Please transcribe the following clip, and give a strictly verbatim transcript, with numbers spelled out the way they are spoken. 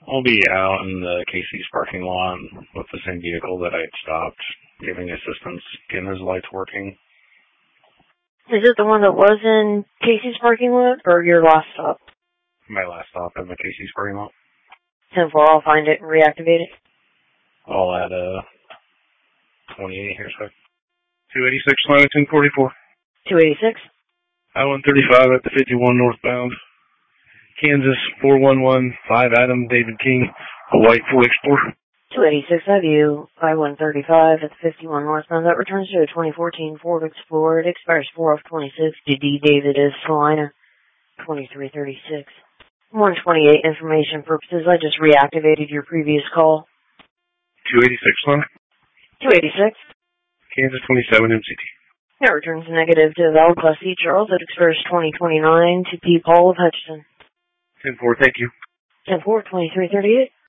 I'll be out in the Casey's parking lot with the same vehicle that I had stopped, giving assistance, getting his lights working. Is it the one that was in Casey's parking lot, or your last stop? My last stop in the Casey's parking lot. ten four, I'll find it and reactivate it. All at, uh, twenty-eight here, so. two eighty-six, line ten forty-four. two eighty-six? I one thirty-five at the fifty-one northbound. Kansas, four one one five Adam, David King, a white Ford Explorer. two eighty-six, I view I one thirty-five at the fifty-one northbound. That returns to a twenty fourteen Ford Explorer. It expires four of twenty-six. D D David is Salina, twenty-three thirty-six. one twenty-eight, information purposes. I just reactivated your previous call. two eighty-six, line. two eighty-six. Kansas, twenty-seven M C T. That returns negative to Val Class C Charles. It expires twenty twenty-nine to P. Paul of Hutchinson. ten four, thank you. ten four, twenty-three thirty-eight.